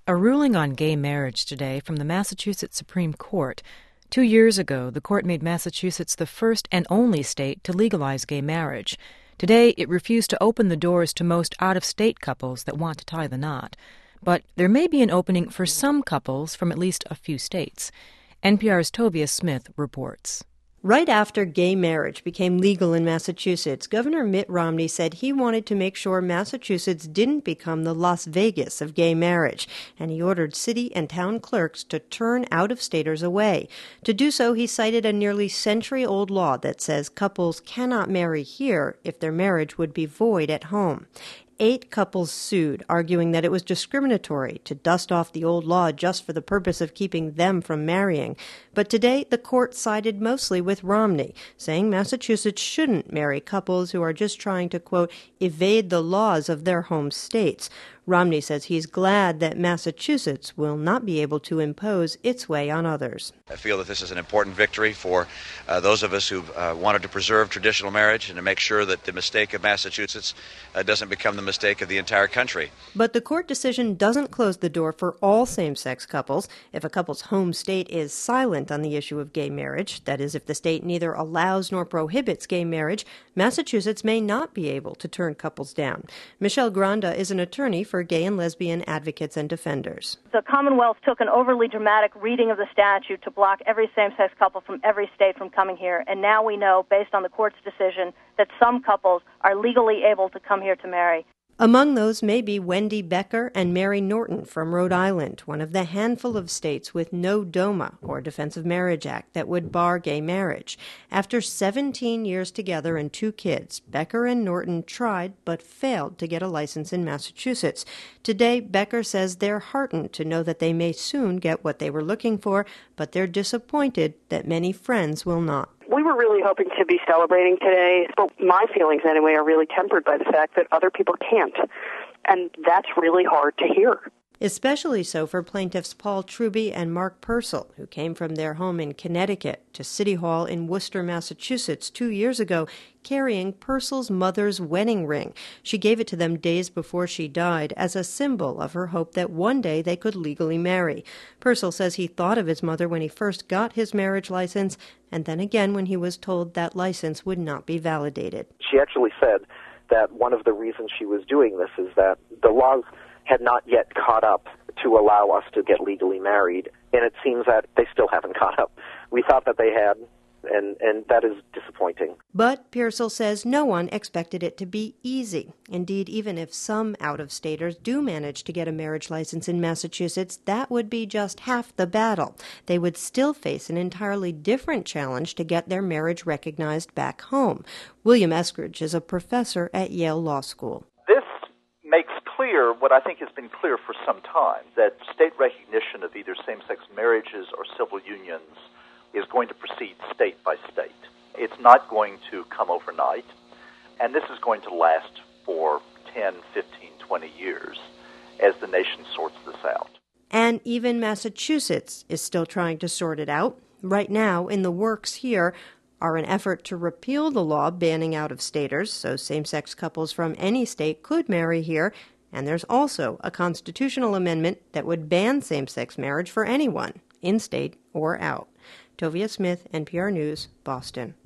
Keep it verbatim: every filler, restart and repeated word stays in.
A ruling on gay marriage today from the Massachusetts Supreme Court. Two years ago, the court made Massachusetts the first and only state to legalize gay marriage. Today, it refused to open the doors to most out-of-state couples that want to tie the knot. But there may be an opening for some couples from at least a few states. N P R's Tovia Smith reports. Right after gay marriage became legal in Massachusetts, Governor Mitt Romney said he wanted to make sure Massachusetts didn't become the Las Vegas of gay marriage, and he ordered city and town clerks to turn out-of-staters away. To do so, he cited a nearly century-old law that says couples cannot marry here if their marriage would be void at home. Eight couples sued, arguing that it was discriminatory to dust off the old law just for the purpose of keeping them from marrying. But today, the court sided mostly with Romney, saying Massachusetts shouldn't marry couples who are just trying to, quote, evade the laws of their home states. Romney says he's glad that Massachusetts will not be able to impose its way on others. I feel that this is an important victory for uh, those of us who uh, wanted to preserve traditional marriage and to make sure that the mistake of Massachusetts uh, doesn't become the mistake of the entire country. But the court decision doesn't close the door for all same-sex couples. If a couple's home state is silent on the issue of gay marriage, that is, if the state neither allows nor prohibits gay marriage, Massachusetts may not be able to turn couples down. Michelle Granda is an attorney for gay and lesbian advocates and defenders. The Commonwealth took an overly dramatic reading of the statute to block every same-sex couple from every state from coming here, and now we know, based on the court's decision, that some couples are legally able to come here to marry. Among those may be Wendy Becker and Mary Norton from Rhode Island, one of the handful of states with no DOMA, or Defense of Marriage Act, that would bar gay marriage. After seventeen years together and two kids, Becker and Norton tried but failed to get a license in Massachusetts. Today, Becker says they're heartened to know that they may soon get what they were looking for, but they're disappointed that many friends will not. We were really hoping to be celebrating today, but my feelings anyway are really tempered by the fact that other people can't, and that's really hard to hear. Especially so for plaintiffs Paul Truby and Mark Purcell, who came from their home in Connecticut to City Hall in Worcester, Massachusetts, two years ago, carrying Purcell's mother's wedding ring. She gave it to them days before she died as a symbol of her hope that one day they could legally marry. Purcell says he thought of his mother when he first got his marriage license, and then again when he was told that license would not be validated. She actually said that one of the reasons she was doing this is that the laws had not yet caught up to allow us to get legally married, and it seems that they still haven't caught up. We thought that they had, and, and that is disappointing. But Purcell says no one expected it to be easy. Indeed, even if some out-of-staters do manage to get a marriage license in Massachusetts, that would be just half the battle. They would still face an entirely different challenge to get their marriage recognized back home. William Eskridge is a professor at Yale Law School. Makes clear what I think has been clear for some time, that state recognition of either same-sex marriages or civil unions is going to proceed state by state. It's not going to come overnight, and this is going to last for ten, fifteen, twenty years as the nation sorts this out. And even Massachusetts is still trying to sort it out. Right now, in the works here, are an effort to repeal the law banning out-of-staters, so same-sex couples from any state could marry here, and there's also a constitutional amendment that would ban same-sex marriage for anyone, in-state or out. Tovia Smith, N P R News, Boston.